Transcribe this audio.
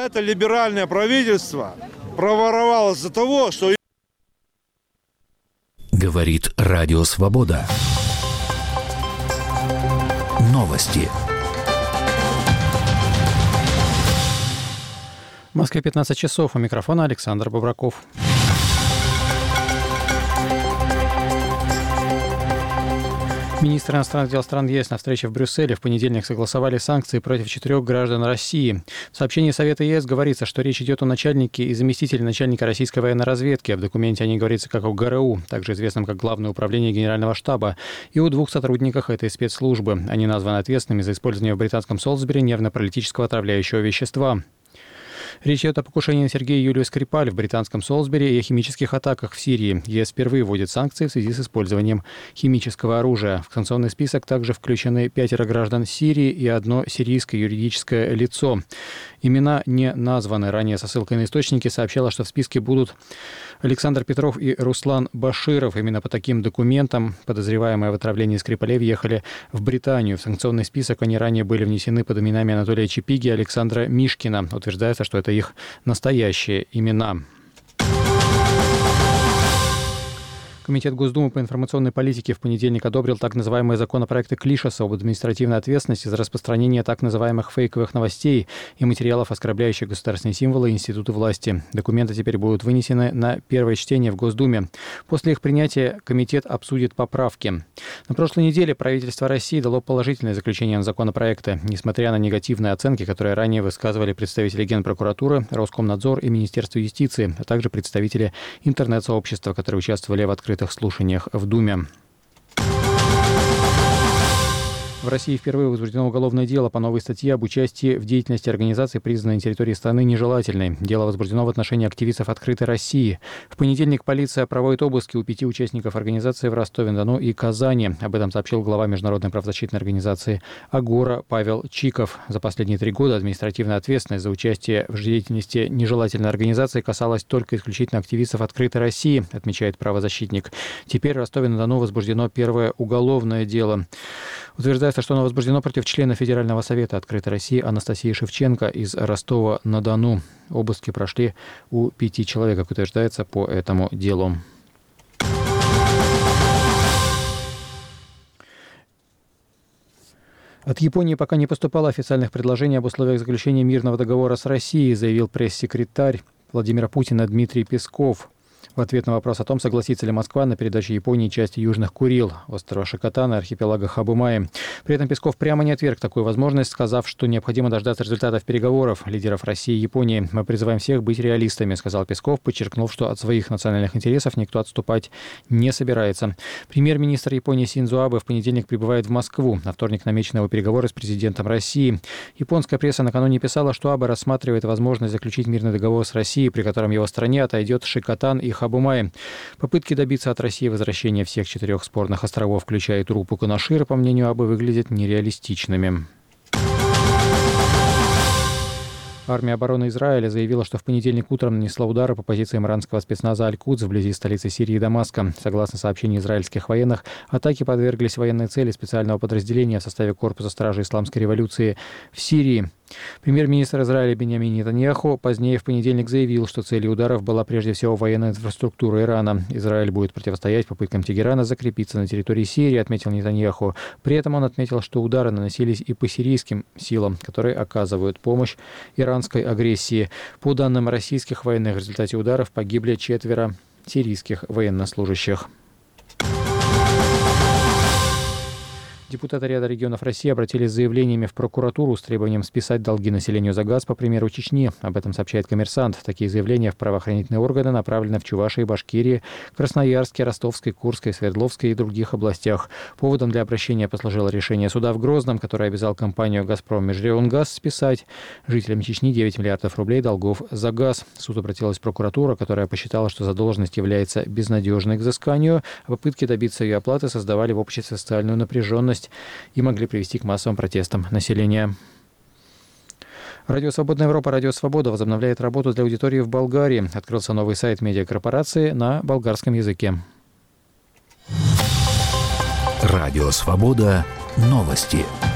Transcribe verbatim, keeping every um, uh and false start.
это либеральное правительство проворовалось за того, что... Говорит Радио Свобода. Новости. В Москве пятнадцать часов. У микрофона Александр Бобраков. Министры иностранных дел стран ЕС на встрече в Брюсселе в понедельник согласовали санкции против четырех граждан России. В сообщении Совета ЕС говорится, что речь идет о начальнике и заместителе начальника российской военной разведки. В документе о ней говорится как о ГРУ, также известном как Главное управление Генерального штаба, и о двух сотрудниках этой спецслужбы. Они названы ответственными за использование в британском Солсбери нервно-паралитического отравляющего вещества. Речь идет о покушении на Сергея и Юлию Скрипаль в британском Солсбери и о химических атаках в Сирии. ЕС впервые вводит санкции в связи с использованием химического оружия. В санкционный список также включены пятеро граждан Сирии и одно сирийское юридическое лицо. Имена не названы. Ранее со ссылкой на источники сообщала, что в списке будут Александр Петров и Руслан Баширов. Именно по таким документам подозреваемые в отравлении Скрипалей въехали в Британию. В санкционный список они ранее были внесены под именами Анатолия Чипиги и Александра Мишкина. Утверждается, что это их настоящие имена. Комитет Госдумы по информационной политике в понедельник одобрил так называемые законопроекты Клишеса об административной ответственности за распространение так называемых фейковых новостей и материалов, оскорбляющих государственные символы и институты власти. Документы теперь будут вынесены на первое чтение в Госдуме. После их принятия комитет обсудит поправки. На прошлой неделе правительство России дало положительное заключение на законопроекты, несмотря на негативные оценки, которые ранее высказывали представители Генпрокуратуры, Роскомнадзор и Министерства юстиции, а также представители интернет-сообщества, которые участвовали в открытом слушаниях в Думе. В России впервые возбуждено уголовное дело по новой статье об участии в деятельности организации, признанной на территории страны нежелательной. Дело возбуждено в отношении активистов «Открытой России». В понедельник полиция проводит обыски у пяти участников организации в Ростове-на-Дону и Казани. Об этом сообщил глава международной правозащитной организации «Агора» Павел Чиков. За последние три года административная ответственность за участие в деятельности нежелательной организации касалась только исключительно активистов «Открытой России», отмечает правозащитник. Теперь в Ростове-на-Дону возбуждено первое уголовное дело. Утверждается, что оно возбуждено против члена Федерального совета «Открытой России» Анастасии Шевченко из Ростова-на-Дону. Обыски прошли у пяти человек, как утверждается, по этому делу. От Японии пока не поступало официальных предложений об условиях заключения мирного договора с Россией, заявил пресс-секретарь Владимира Путина Дмитрий Песков. В ответ на вопрос о том, согласится ли Москва на передачу Японии части Южных Курил, острова Шикотан и архипелага Хабумаи. При этом Песков прямо не отверг такую возможность, сказав, что необходимо дождаться результатов переговоров лидеров России и Японии. «Мы призываем всех быть реалистами», — сказал Песков, подчеркнув, что от своих национальных интересов никто отступать не собирается. Премьер-министр Японии Синдзо Абэ в понедельник прибывает в Москву. На вторник намечены его переговоры с президентом России. Японская пресса накануне писала, что Абэ рассматривает возможность заключить мирный договор с Россией, при котором его стране отойдет Шикотан и Хабумаи. Попытки добиться от России возвращения всех четырех спорных островов, включая Турупу Канашир, по мнению Абэ, выглядят нереалистичными. Армия обороны Израиля заявила, что в понедельник утром нанесла удары по позициям иранского спецназа «Аль-Кудс» вблизи столицы Сирии Дамаска. Согласно сообщению израильских военных, атаке подверглись военные цели специального подразделения в составе Корпуса стражи Исламской революции в Сирии. Премьер-министр Израиля Биньямин Нетаньяху позднее в понедельник заявил, что целью ударов была прежде всего военная инфраструктура Ирана. Израиль будет противостоять попыткам Тегерана закрепиться на территории Сирии, отметил Нетаньяху. При этом он отметил, что удары наносились и по сирийским силам, которые оказывают помощь иранской агрессии. По данным российских военных, в результате ударов погибли четверо сирийских военнослужащих. Депутаты ряда регионов России обратились с заявлениями в прокуратуру с требованием списать долги населению за газ, по примеру Чечни. Об этом сообщает «Коммерсант». Такие заявления в правоохранительные органы направлены в Чувашии, Башкирии, Красноярске, Ростовской, Курской, Свердловской и других областях. Поводом для обращения послужило решение суда в Грозном, которое обязал компанию «Газпром Межрегионгаз» списать жителям Чечни девять миллиардов рублей долгов за газ. В суд обратилась прокуратура, которая посчитала, что задолженность является безнадежной к взысканию, а попытки добиться ее оплаты создавали в обществе социальную напряженность и могли привести к массовым протестам населения. Радио «Свободная Европа», Радио «Свобода» возобновляет работу для аудитории в Болгарии. Открылся новый сайт медиакорпорации на болгарском языке. Радио «Свобода». Новости.